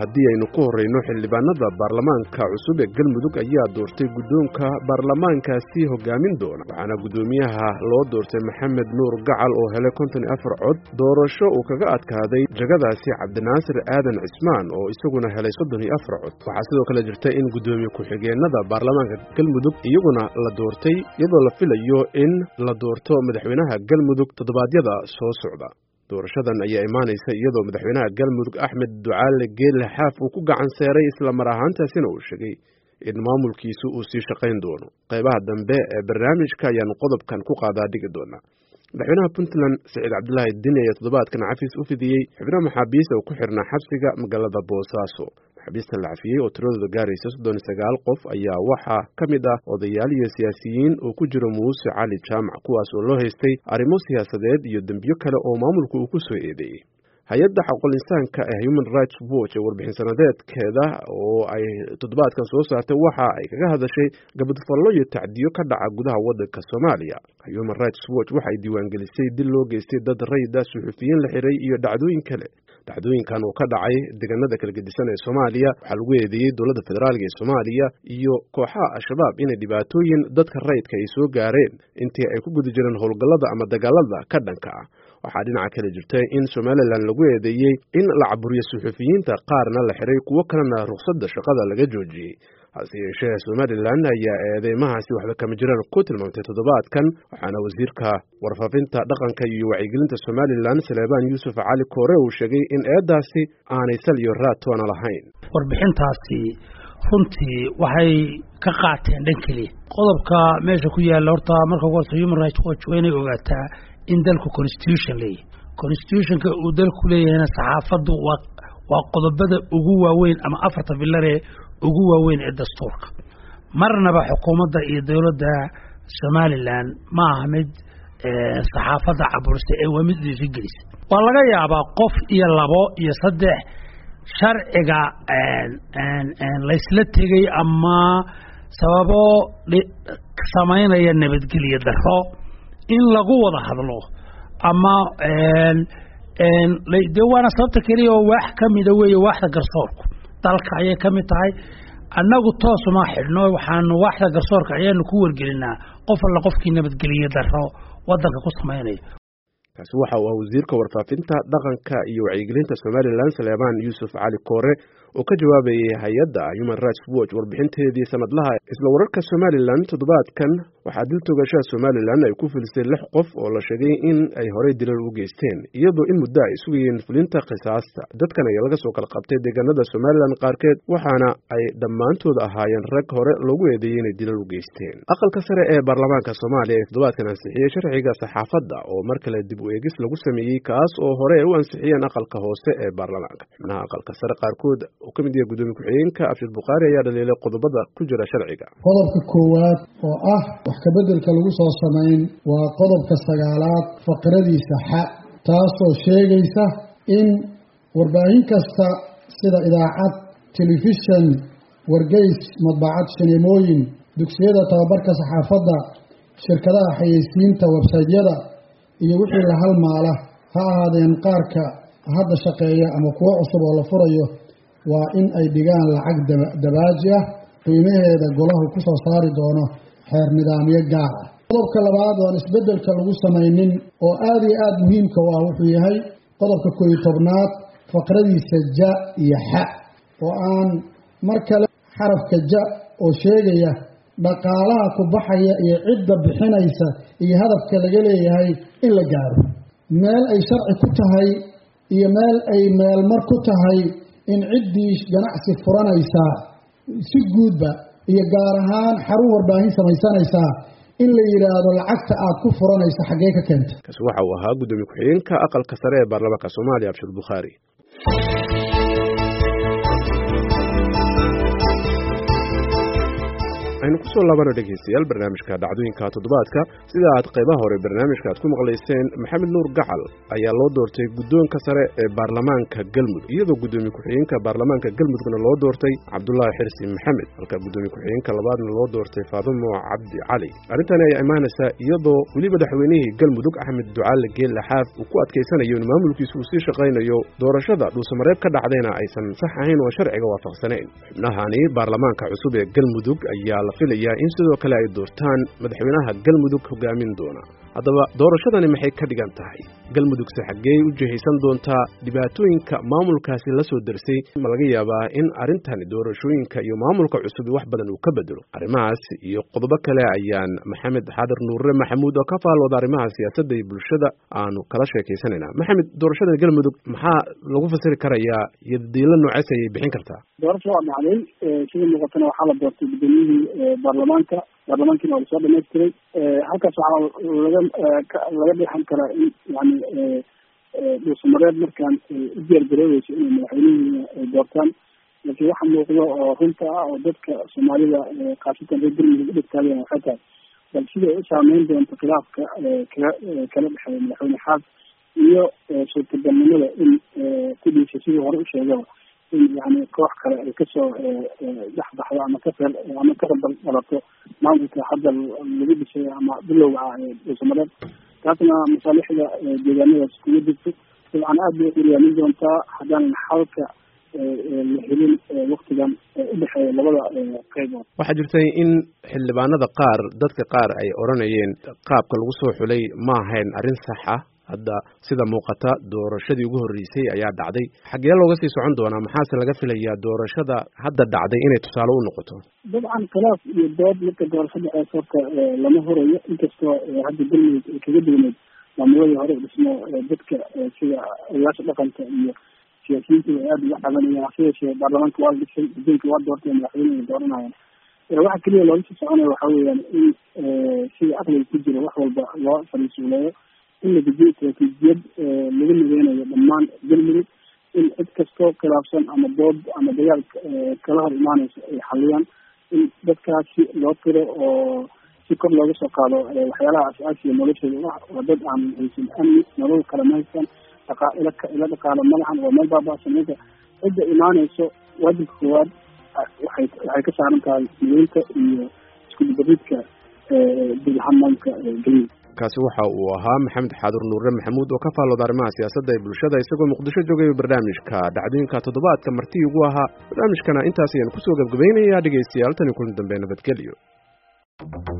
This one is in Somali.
haddii aynu ku horeyno xildhibaanada baarlamaanka cusub ee galmudug ayaa doortay guddoonka baarlamaankaasi hogaamin doona waxaana guddoomiyaha loo doortay maxamed nuur gacal oo helay 54 cod doorasho uu kaga adkaaday jagadaasi cabdinaasir aadan cismaan oo isaguna helay 34 cod waxaa sidoo kale jirta in guddoomiye ku-xigeenada baarlamaanka galmudug iyaguna la doortay iyadoo la filayo in la doorto madaxweynaha galmudug toddobaadyada soo socda doorashadan ayaa imaanaysa iyadoo madaxweynaha galmudug axmed ducaale geelle xaaf uu ku gacan seeray isla mar ahaantaasina uu sheegay in maamulkiisu uu sii shaqayn doono qaybaha dambe ee barnaamijka ayaanu qodobkan ku qaadaa dhigi doonaa madaxweynaha puntland siciid cabdulaahi dine ayaa toddobaadkan cafiis u fidiyey xubno maxaabiista oo ku xirnaa xabsiga magaalada boosaaso maxaabiista la cafiyey oo tiradooda gaaraysa 39 qof ayaa waxaa ka mid ah odayaal iyo siyaasiyiin oo ku jiro muuse cali jaamac kuwaas oo loo haystay arrimo siyaasadeed iyo dembiyo kale oo maamulku uu ku soo eedeeyey hay-adda xaquuqul insaanka ee Human Rights Watch ee warbixin sanadeedkeeda oo ay toddobaadkan soo saartay waxa ay kaga hadashay gabadfallo iyo tacdiyo ka dhaca gudaha waddanka Soomaaliya. Human Rights Watch waxa ay diiwaangelisay dil loo geystay dad rayid ah, suxufiyiin la xiray iyo dhacdooyin kale. dhacdooyinkan oo ka dhacay deegaanada kala gedisan ee Soomaaliya waxaa lagu eedeeyay dowladda federaalka ee Soomaaliya iyo kooxaha al-shabaab inay dhibaatooyin dadka rayidka ay soo gaareen intii ay ku guda jireen howlgallada ama dagaalada ka dhanka ah. waxaa dhinaca kale jirtay in Somaliland lagu eedeeyay in la caburiyo suxufiyiinta qaarna la xiray kuwo kalena ruqsadda shaqada laga joojiyey hase yeeshee Somaliland ayaa eedeymahaasi waxba kama jiraan ku tilmaamtay toddobaadkan waxaana wasiirka warfaafinta dhaqanka iyo wacyigelinta Somaliland Salebaan Yuusuf Cali Koore uu sheegay in eedaasi aanay sal iyo raad toona lahayn warbixintaasi runtii waxay ka qaateen dhan kaliya qodobka meesha ku yaala horta marka ugu horeysa Human Rights Watch waa inay ogaataa in dalku constitution leeyahay constitutionka uu dalku leeyahayna saxaafaddu waa qodobada ugu waaweyn ama afarta bilare ugu waaweyn ee dastuurka marnaba xukuumadda iyo dawladda Somaliland ma aha mid saxaafadda caburista ee waa mid dhiirigelisa waa laga yaabaa qof iyo labo iyo saddex sharciga la isla tegay ama sababo samaynaya nabadgelyo darro in lagu wada hadlo ama de waana sababta kaliya oo wax ka mida weeye waxda garsoorku dalka ayay ka mid tahay annagu toos uma xidhno waxaanu waxda garsoorka ayaanu ku wargelinaa qof alla qofkii nabadgeliye darro waddanka ku samaynaya kaasi waxa uu wasiirka warfaafinta dhaqanka iyo wacyigelinta Somaliland Salebaan Yuusuf Cali Koore oo ka jawaabayay hay'adda Human Rights Watch warbixinteedii sanadlaha isla wararka Somaliland toddobaadkan waxaa dil toogashada Somaliland ay ku filisay 6 qof oo la sheegay in ay horey dilal u geysteen iyadoo in muddo ay sugayeen fulinta qisaasta dadkan ayaa laga soo kala qabtay deegaanada Somaliland qaarkeed waxaana ay dhammaantood ahaayeen rag hore loogu eedeeyay inay dilal u geysteen aqalka sare ee baarlamaanka Soomaaliya ee toddobaadkan ansixiyay sharciga saxaafadda oo mar kale dib u eegis lagu sameeyay kaas oo hore u ansixiyeen aqalka hoose ee baarlamaanka xubnaha aqalka sare qaarkood oo ka mid yahay gudoomiye ku-xigeenka Abshir Bukhari ayaa dhaleelay qodobada ku jira sharciga qodobka koowaad oo ah wax ka bedelka lagu soo sameyn waa qodobka 9aad faqradiisa xa taasoo sheegaysa in warbaahin kasta sida idaacad telefishan wargeys madbacad sinimooyin dugsiyada tababarka saxaafadda shirkadaha xayeysiinta websaydyada iyo wixii la halmaala ha ahaadeen qaarka hadda shaqeeya ama kuwo cusub oo la furayo waa in ay dhigaan lacag dabaaji ah qiimaheeda golaha ku soo saari doono xeer nidaamyo gaar ah qodobka labaad oo isbedelka lagu sameeynin oo aad iyo aad muhiimka u ah wuxuu yahay qodobka 11aad faqradiisa ja iyo xa oo aan mar kale xarafka ja oo sheegaya dhaqaalaha ku baxaya iyo cidda bixinaysa iyo hadafka laga leeyahay in la gaaro meel ay sharci ku tahay iyo meel ay meelmar ku tahay in ciddii ganacsi furanaysa si guudba iyo gaar ahaan xarun warbaahin samaysanaysa in la yiraahdo lacagta aad ku furanaysa xagee ka keenta kaas waxa uu ahaa gudoomiye ku-xigeenka aqalka sare ee baarlamaanka Soomaaliya Abshir Bukhari aynu kusoo laabana dhegeystayaal barnaamijka dhacdooyinka toddobaadka sida aad qaybaha hore barnaamijka aad ku maqlayseen Maxamed Nuur Gacal ayaa loo doortay guddoonka sare ee baarlamaanka Galmudug iyadoo gudoomiye ku-xigeenka baarlamaanka Galmudugna loo doortay Cabdullaahi Xirsi Maxamed halka gudoomiye ku-xigeenka labaadna loo doortay Faadimo Cabdi Cali arrintan ay imaanaysaa iyadoo weliba madaxweynihii Galmudug Axmed Ducaale Geelle Xaaf uu ku adkeysanayo in maamulkiisu uu sii shaqaynayo doorashada dhuusamareeb ka dhacdayna aysan sax ahayn oo sharciga waafaqsanayn xubnahani baarlamaanka cusub ee Galmudug ayaa la filayaa in sidoo kale ay doortaan madaxweynaha Galmudug hogaamin doona haddaba doorashadani maxay ka dhigan tahay Galmudug saxageey u jihaysan doontaa dhibaatooyinka maamulkaasi la soo darsay ma laga yaabaa in arintani doorashooyinka iyo maamulka cusub wax badan uu ka bedelo arrimahaas iyo qodobo kale ayaan Maxamed Xaadir Nuure Maxamuud oo ka faalooda arrimaha siyaasadda iyo bulshada aanu kala sheekaysanayna Maxamed doorashada Galmudug maxaa lagu fasiri karayaa yadiilo noocaas ay bixin kartaa doorashada dhacday sida muuqatana waxaa la doortay gudoomiyihii baarlamaankina waa soo dhamaystiray halkaas waxaa laga dhexan karaa in yani dhuusamareeb markaan u diyaargaroobeyso inay madaxweynihii ay doortaan laakiin waxa muuqdo oo runta ah oo dadka soomaalida khaasatan reer Galmudug u dhigtaayeen waxay tahay bal sida ay u saameyn doonto khilaafka kala dhexeeya madaxweyne Xaaf iyo suurtagalnimada in kudhiisa sidii hore u sheegaba in yani koox kale ay kasoo dhexbaxdo ama ka dhalato maamulka hadda lagu dhisay ama bilowga ah ee dhuusamareeb taasna masaalixda deegaanadaas kuma jirto dabcan aad bay uryaamin doontaa haddaan xalka la helin waktigan udhexeeya labada qaybood waxaa jirtay in xildhibaanada qaar dadka qaar ay oranayeen qaabka lagu soo xulay ma ahayn arrin sax ah hadda sida muuqata doorashadii ugu horreysay ayaa dhacday xagee looga sii socon doonaa maxaase laga filayaa doorashada hadda dhacday inay tusaale u noqoto dabcan khilaaf iyo dood marka doorashada ee horta lama horayo inkastoo hadda Galmudug ay kaga duwaneed maamuladii hore dhismo dadka sida odayaasha dhaqanka iyo siyaasiyiinta ay aada uga cabanayaan hase yeeshee baarlamaanka waa la dhisay guddoonka waa doortay madaxweyne ay dooranayaan waxa keliya looga sii soconayo waxa weeyaan in sida aqliga ku jira wax walba loo fariisuuleeyo in la dejiyo istaraatiijiyad lagu nideynayo dhammaan Galmudug in cid kastoo khilaafsan ama dood ama dagaal kala hor imaanayso ay xaliyaan in dadkaasi loo tiro oo si kor looga soo qaado waxyaalaha asaasiga noloshooda waa dad aan haysan amni nolol kale ma haystaan ila dhaqaalo malahan waa meel baaba'san marka cidda imaanayso waajibka koowaad waxay ka saaran tahay mideynta iyo isku dibadidka dulhamaanka Galmudug kaasi waxa uu ahaa Maxamed Xaadir Nuure Maxamuud oo ka faalooda arrimaha siyaasadda ee bulshada isagoo Muqdisho joogay barnaamijka dhacdooyinka toddobaadka martii ugu ahaa barnaamijkana intaas ayaan kusoo gabagabaynayaa dhegeystayaal tan kulan dambe nabadgelyo